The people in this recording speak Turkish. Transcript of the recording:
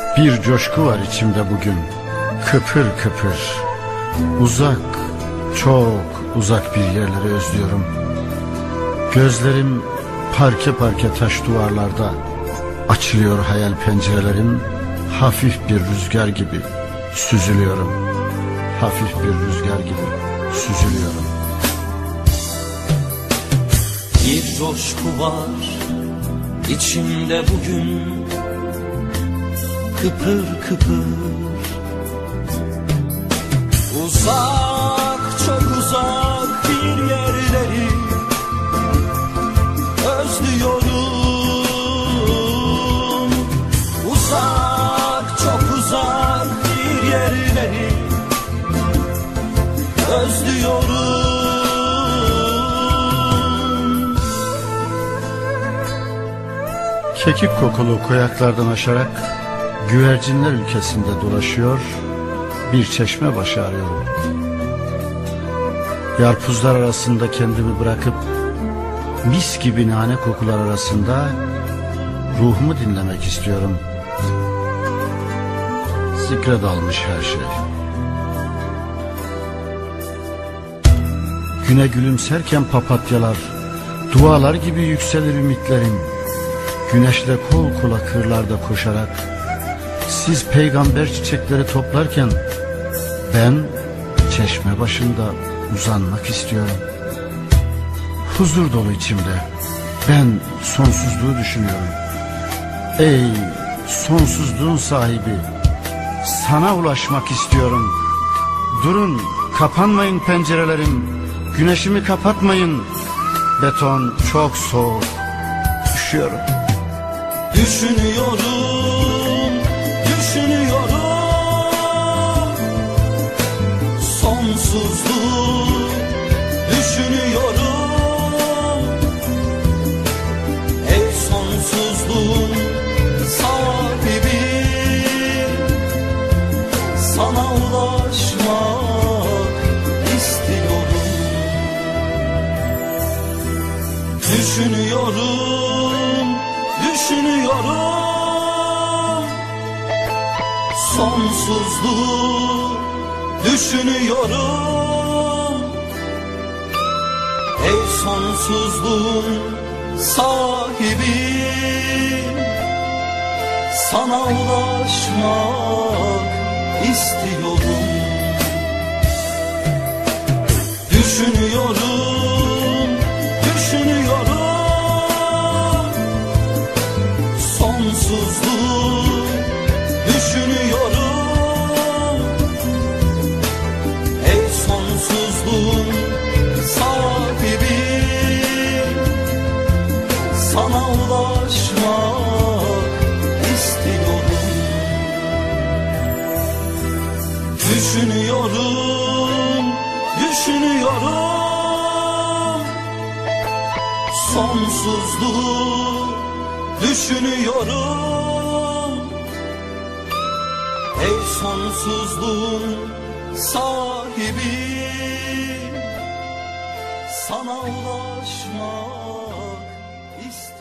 Bir coşku var içimde bugün, kıpır kıpır. Uzak, çok uzak bir yerleri özlüyorum. Gözlerim parke parke taş duvarlarda. Açılıyor hayal pencerelerim, hafif bir rüzgar gibi süzülüyorum. Hafif bir rüzgar gibi süzülüyorum. Bir coşku var içimde bugün, kıpır kıpır. Uzak, çok uzak bir yerleri özlüyorum. Uzak, çok uzak bir yerleri özlüyorum. Kekik kokulu koyaklardan aşarak güvercinler ülkesinde dolaşıyor, bir çeşme başı arıyorum. Yarpuzlar arasında kendimi bırakıp mis gibi nane kokular arasında ruhumu dinlemek istiyorum. Zikre dalmış her şey. Güne gülümserken papatyalar, dualar gibi yükselir ümitlerim. Güneşle kol kola kırlarda koşarak siz peygamber çiçekleri toplarken ben çeşme başında uzanmak istiyorum. Huzur dolu içimde ben sonsuzluğu düşünüyorum. Ey sonsuzluğun sahibi, sana ulaşmak istiyorum. Durun, kapanmayın pencerelerim, güneşimi kapatmayın. Beton çok soğuk, üşüyorum. Düşünüyorum, düşünüyorum, sonsuzluğu düşünüyorum. Ey sonsuzluğun sahibi, sana ulaşmak istiyorum. Düşünüyorum, düşünüyorum, sonsuzluğu düşünüyorum. Ey sonsuzluğun sahibi, sana ulaşmak istiyorum. Düşünüyorum, düşünüyorum, sonsuzluğu düşünüyorum. Ey sonsuzluğun sahibi, sana ulaşmak istiyorum. Düşünüyorum, düşünüyorum, sonsuzluğu düşünüyorum. Ey sonsuzluğun sahibi, sana ulaşmak istiyorum.